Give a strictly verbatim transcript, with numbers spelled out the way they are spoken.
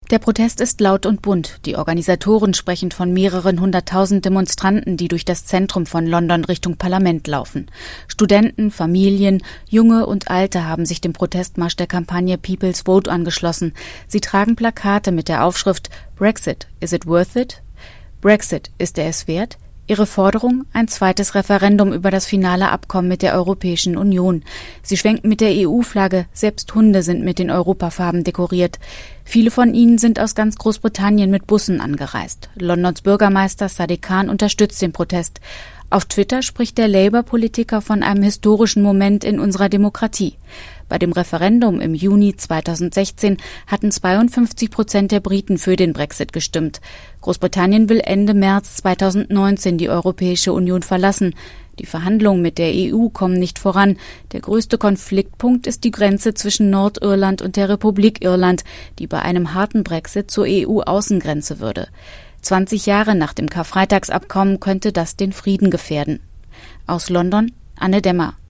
Der Protest ist laut und bunt. Die Organisatoren sprechen von mehreren hunderttausend Demonstranten, die durch das Zentrum von London Richtung Parlament laufen. Studenten, Familien, Junge und Alte haben sich dem Protestmarsch der Kampagne People's Vote angeschlossen. Sie tragen Plakate mit der Aufschrift Brexit, is it worth it? Brexit, ist er es wert? Ihre Forderung? Ein zweites Referendum über das finale Abkommen mit der Europäischen Union. Sie schwenken mit der E U-Flagge, selbst Hunde sind mit den Europafarben dekoriert. Viele von ihnen sind aus ganz Großbritannien mit Bussen angereist. Londons Bürgermeister Sadiq Khan unterstützt den Protest. Auf Twitter spricht der Labour-Politiker von einem historischen Moment in unserer Demokratie. Bei dem Referendum im Juni zweitausendsechzehn hatten zweiundfünfzig Prozent der Briten für den Brexit gestimmt. Großbritannien will Ende März zweitausendneunzehn die Europäische Union verlassen. Die Verhandlungen mit der E U kommen nicht voran. Der größte Konfliktpunkt ist die Grenze zwischen Nordirland und der Republik Irland, die bei einem harten Brexit zur E U-Außengrenze würde. zwanzig Jahre nach dem Karfreitagsabkommen könnte das den Frieden gefährden. Aus London, Anne Demmer.